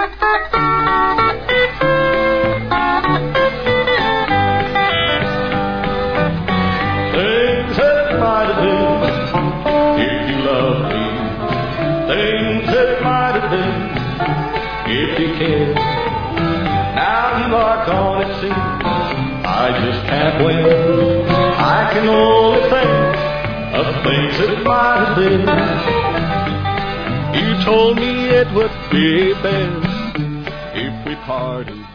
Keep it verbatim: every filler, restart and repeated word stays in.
Things that might have been if you loved me. Things that might have been if you cared. Now you are gone, it seems. I just can't win. I can only think of things that might have been. You told me it would be best if we parted.